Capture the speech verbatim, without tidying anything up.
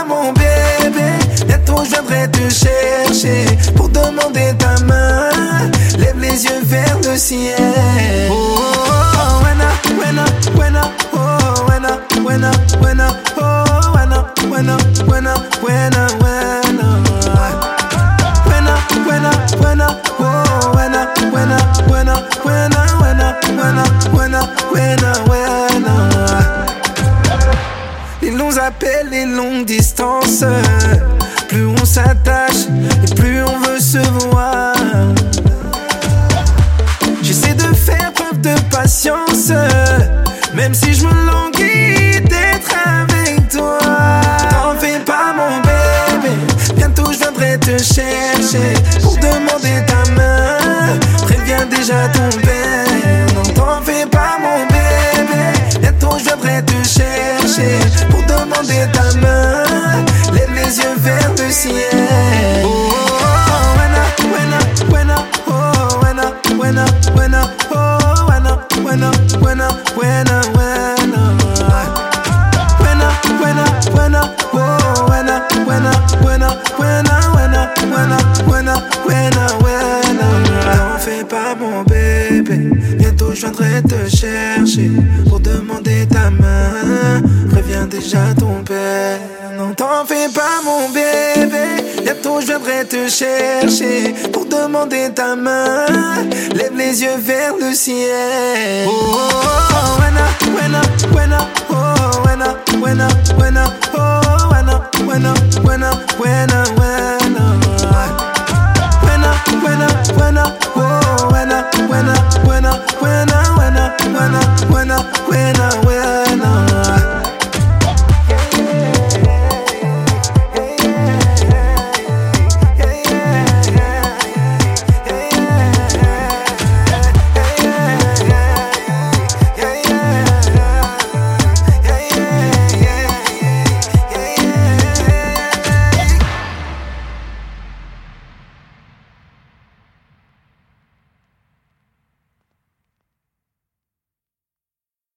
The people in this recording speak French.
mon bébé. Bientôt je viendrai te chercher pour demander ta main. Lève les yeux vers le ciel. Oh, oh, oh, wena, wena, wena, oh, wena, wena, wena, oh, wena, wena, wena, wena, wena. Wena, wena, wena, oh, wena, wena, wena, wena, wena, wena, wena, wena, wena. Ils nous appellent les longues distances. Plus on s'attache et plus on veut se voir. J'essaie de faire preuve de patience, même si je me languis d'être avec toi. T'en fais pas mon bébé, bientôt je viendrai te chercher pour demander ta main. Préviens déjà ton père. Non, t'en fais pas mon bébé, bientôt je viendrai te chercher pour demander ta main. Lève les yeux vers le ciel. Oh, oh, oh, wena, wena, wena, oh, wena, wena, wena, oh, wena, wena, wena, wena, wena. Wena, wena, wena, oh, wena, wena, wena, wena, wena, wena, wena, wena, wena. T'en fais pas mon bébé, bientôt je viendrai te chercher pour demander ta main. Préviens déjà ton père. Non, t'en fais pas mon bébé, bientôt je viendrai te chercher pour demander ta main. Lève les yeux vers le ciel. Oh, oh, oh, wena, wena, wena, oh, wena, wena, wena, oh.